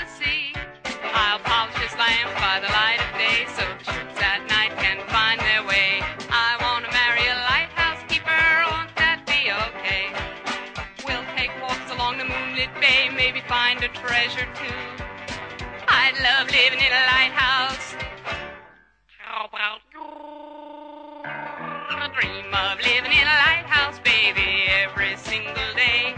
sea. I'll polish his lamps by the light of day, so the ships at night can find their way. I want to marry a lighthouse keeper, won't that be okay? We'll take walks along the moonlit bay, maybe find a treasure too. I love living in a lighthouse. I dream of living in a lighthouse, baby, every single day.